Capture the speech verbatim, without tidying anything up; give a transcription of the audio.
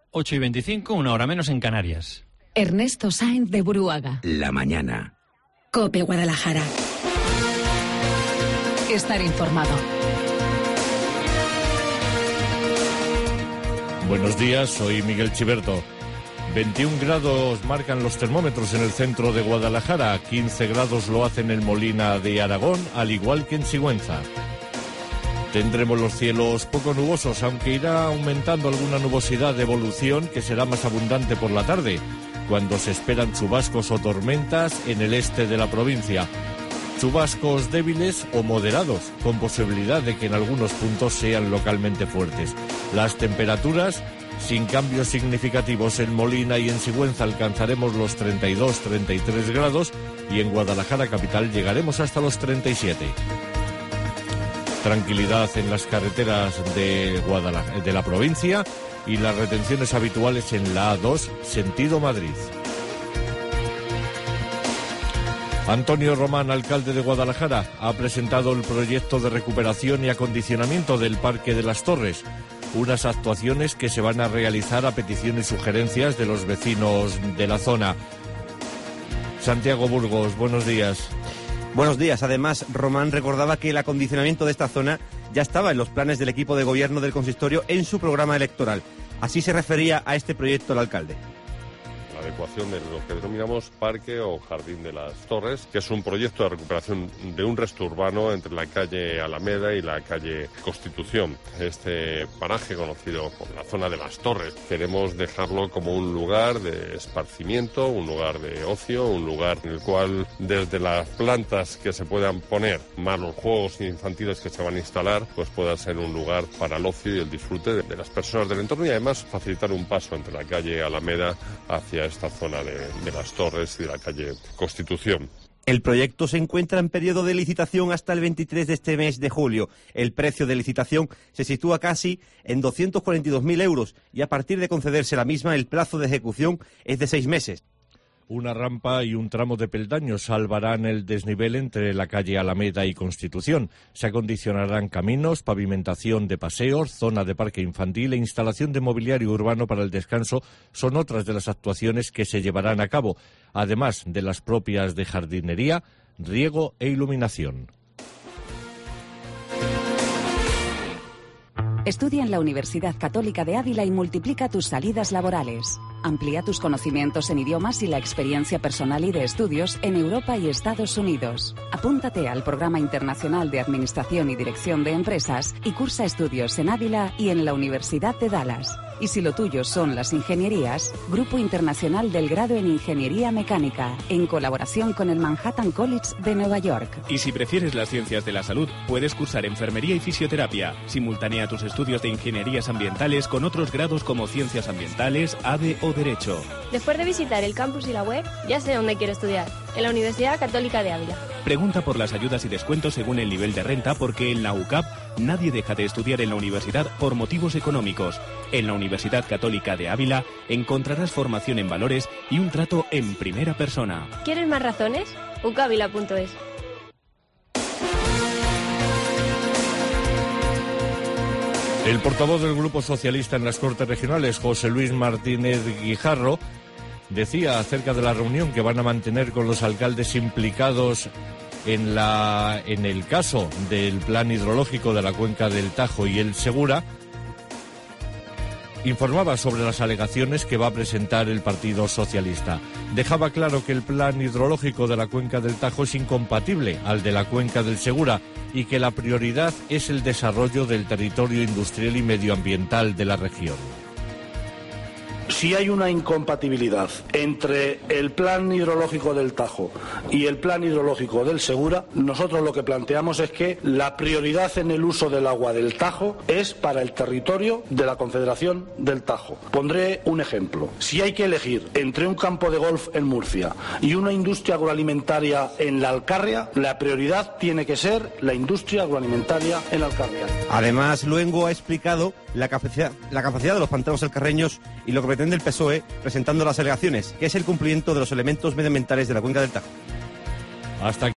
ocho y veinticinco, una hora menos en Canarias. Ernesto Sáenz de Buruaga. La mañana. COPE Guadalajara. Estar informado. Buenos días, soy Miguel Chiberto. veintiún grados marcan los termómetros en el centro de Guadalajara, quince grados lo hacen en Molina de Aragón, al igual que en Sigüenza. Tendremos los cielos poco nubosos, aunque irá aumentando alguna nubosidad de evolución que será más abundante por la tarde, cuando se esperan chubascos o tormentas en el este de la provincia. Chubascos débiles o moderados, con posibilidad de que en algunos puntos sean localmente fuertes. Las temperaturas, sin cambios significativos en Molina y en Sigüenza, alcanzaremos los treinta y dos, treinta y tres grados y en Guadalajara capital llegaremos hasta los treinta y siete. Tranquilidad en las carreteras de Guadalajara, de la provincia, y las retenciones habituales en la A dos, sentido Madrid. Antonio Román, alcalde de Guadalajara, ha presentado el proyecto de recuperación y acondicionamiento del Parque de las Torres, unas actuaciones que se van a realizar a petición y sugerencias de los vecinos de la zona. Santiago Burgos, buenos días. Buenos días. Además, Román recordaba que el acondicionamiento de esta zona ya estaba en los planes del equipo de gobierno del consistorio en su programa electoral. Así se refería a este proyecto el alcalde. La adecuación de lo que denominamos Parque o Jardín de las Torres, que es un proyecto de recuperación de un resto urbano entre la calle Alameda y la calle Constitución. Este paraje, conocido como la zona de las Torres, queremos dejarlo como un lugar de esparcimiento, un lugar de ocio, un lugar en el cual desde las plantas que se puedan poner, más los juegos infantiles que se van a instalar, pues pueda ser un lugar para el ocio y el disfrute de, de las personas del entorno, y además facilitar un paso entre la calle Alameda hacia esta zona de, de las Torres y de la calle Constitución. El proyecto se encuentra en periodo de licitación hasta el veintitrés de este mes de julio. El precio de licitación se sitúa casi en doscientos cuarenta y dos mil euros y a partir de concederse la misma el plazo de ejecución es de seis meses. Una rampa y un tramo de peldaños salvarán el desnivel entre la calle Alameda y Constitución. Se acondicionarán caminos, pavimentación de paseos, zona de parque infantil e instalación de mobiliario urbano para el descanso. Son otras de las actuaciones que se llevarán a cabo, además de las propias de jardinería, riego e iluminación. Estudia en la Universidad Católica de Ávila y multiplica tus salidas laborales. Amplía tus conocimientos en idiomas y la experiencia personal y de estudios en Europa y Estados Unidos. Apúntate al Programa Internacional de Administración y Dirección de Empresas y cursa estudios en Ávila y en la Universidad de Dallas. Y si lo tuyo son las ingenierías, Grupo Internacional del Grado en Ingeniería Mecánica, en colaboración con el Manhattan College de Nueva York. Y si prefieres las ciencias de la salud, puedes cursar enfermería y fisioterapia. Simultanea tus estudios de ingenierías ambientales con otros grados como ciencias ambientales, A D E o Derecho. Después de visitar el campus y la web, ya sé dónde quiero estudiar, en la Universidad Católica de Ávila. Pregunta por las ayudas y descuentos según el nivel de renta, porque en la U C A P nadie deja de estudiar en la universidad por motivos económicos. En la Universidad Católica de Ávila encontrarás formación en valores y un trato en primera persona. ¿Quieres más razones? u c avila punto es. El portavoz del Grupo Socialista en las Cortes Regionales, José Luis Martínez Guijarro, decía acerca de la reunión que van a mantener con los alcaldes implicados en, la, en el caso del plan hidrológico de la cuenca del Tajo y el Segura. Informaba sobre las alegaciones que va a presentar el Partido Socialista. Dejaba claro que el plan hidrológico de la cuenca del Tajo es incompatible al de la cuenca del Segura y que la prioridad es el desarrollo del territorio industrial y medioambiental de la región. Si hay una incompatibilidad entre el plan hidrológico del Tajo y el plan hidrológico del Segura, nosotros lo que planteamos es que la prioridad en el uso del agua del Tajo es para el territorio de la Confederación del Tajo. Pondré un ejemplo. Si hay que elegir entre un campo de golf en Murcia y una industria agroalimentaria en la Alcarria, la prioridad tiene que ser la industria agroalimentaria en la Alcarria. Además, Luengo ha explicado la capacidad, la capacidad de los pantanos alcarreños y lo que pretende el P S O E presentando las alegaciones, que es el cumplimiento de los elementos medioambientales de la cuenca del Tajo. Hasta